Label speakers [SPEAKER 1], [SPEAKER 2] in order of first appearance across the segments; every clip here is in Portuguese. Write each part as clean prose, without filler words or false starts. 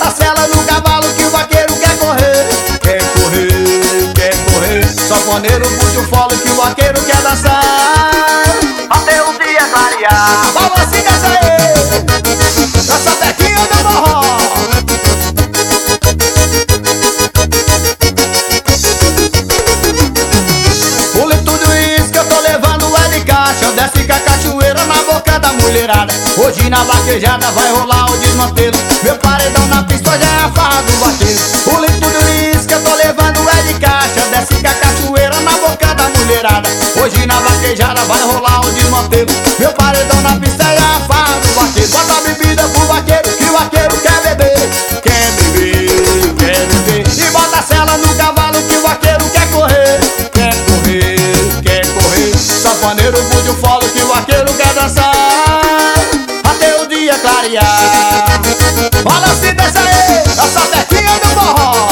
[SPEAKER 1] bota a sela no cavalo que o vaqueiro quer correr. Quer correr, quer correr. Sanfoneiro puxa o fole que o vaqueiro quer dançar
[SPEAKER 2] Até o dia clarear.
[SPEAKER 1] Vamos assim dessa aí, essa tequinha do morro. O litro de uísque que eu tô levando é de caixa. Desce com a cachoeira na boca da mulherada. Hoje na vaquejada vai rolar o desmantelo. Meu paredão na pista já é a farra do vaqueiro. O litro de uísque que eu tô levando é de caixa. Desce com a cachoeira na boca da mulherada. Hoje na vaquejada vai rolar o desmantelo. Meu paredão na pista é a farra do vaqueiro. Bota a bebida pro vaqueiro que o vaqueiro quer beber. Quer beber, quer beber. E bota a sela no cavalo que o vaqueiro quer correr. Quer correr, quer correr. Sanfoneiro puxa o fole que o vaqueiro quer dançar até o dia clarear. Balance dessa aí, essa tequinha do morro.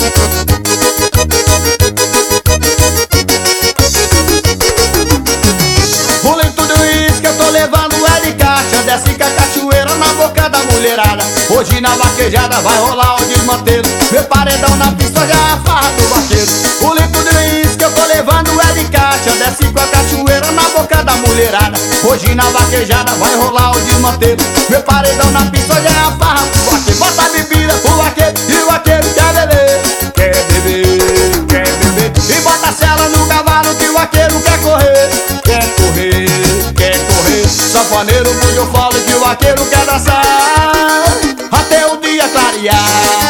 [SPEAKER 1] O litro de uísque que eu tô levando é de caixa. Desce com a cachoeira na boca da mulherada. Hoje na vaquejada vai rolar o desmantelo. Meu paredão na pista já é a farra do vaqueiro. O litro de uísque que eu tô levando é de caixa. Desce com a cachoeira na boca da mulherada. Hoje na vaquejada vai rolar o desmantelo. Meu paredão na pista já é a farra do vaqueiro. Bota a bebida pro vaqueiro e o vaqueiro quer beber. Quer beber, quer beber. E bota a sela no cavalo que o vaqueiro quer correr. Quer correr, quer correr. Sanfoneiro puxa o fole que o vaqueiro quer dançar até o dia clarear.